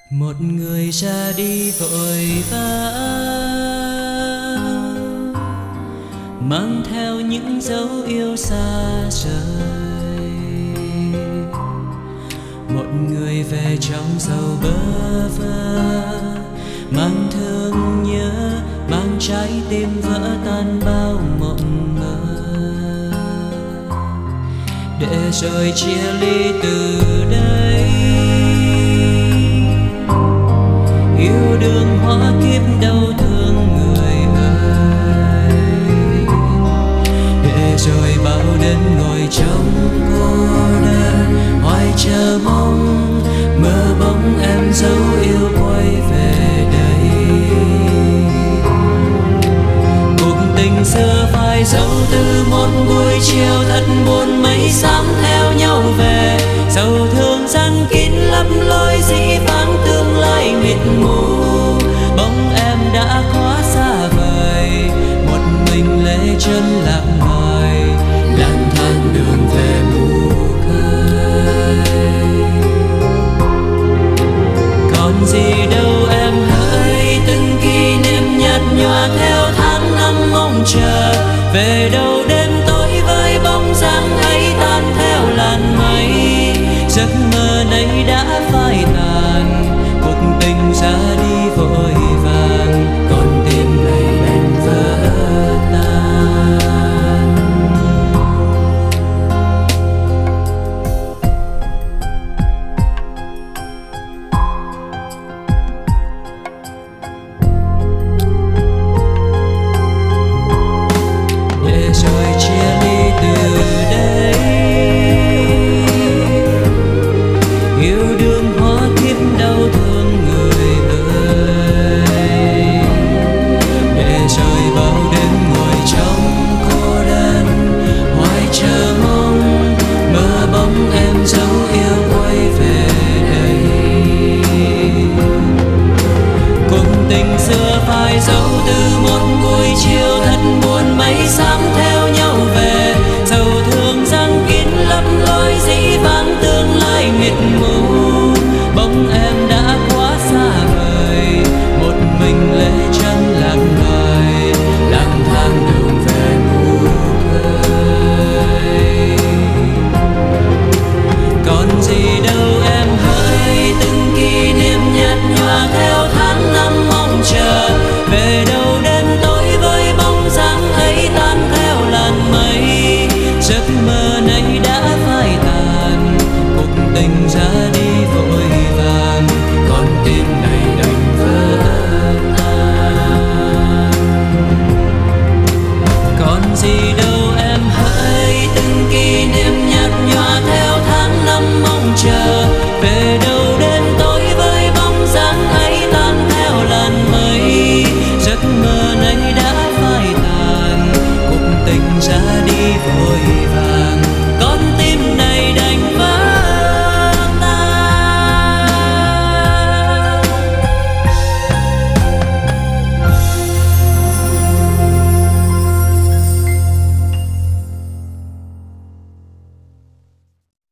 Một người ra đi vội vã, mang theo những dấu yêu xa rời. Một người về trong sầu bơ vơ, mang thương nhớ, mang trái tim vỡ tan bao mộng mơ. Để rồi chia ly từ đây, yêu đương hóa kiếp đau thương người ơi. Để rồi bao đêm ngồi trong cô đơn, hoài chờ mong mơ bóng em dấu yêu quay về đây. Cuộc tình xưa phai dấu từ một buổi chiều thật buồn, mây xám theo nhau về. Sầu thương gian kín lấp lối dĩ vãng tương lai mịt mù. Bóng em đã quá xa vời, một mình lê chân lạc ngời, lang thang đường về mù khơi. Còn gì đâu em hỡi, từng kỷ niệm nhạt nhòa theo tháng năm mong chờ. Về đâu đêm tối với bóng dáng ấy tan theo làn mây. Giấc mơ này đã phai tàn, cuộc tình ra đi vội vàng, con tim này đành vỡ tan. Để rồi chia ly từ đây, yêu đương hóa kiếp đau thương người ơi. Để rồi bao đêm ngồi trong cô đơn, hoài chờ mong mơ bóng em dấu yêu quay về đây. Cuộc tình xưa phai dấu từ một buổi chiều thật buồn, mây xám theo nhau về. Sầu thương giăng kín lấp lối dĩ vãng tương lai mịt mù. Bóng em đã quá xa vời, một mình lê chân lạc ngời, lang thang đường về mù khơi. Còn gì đâu em hỡi, từng kỷ niệm nhạt nhòa theo tháng năm mong chờ. Về đâu đêm tối với bóng dáng ấy tan theo làn mây. Giấc mơ này đã phai tàn, cuộc tình ra đi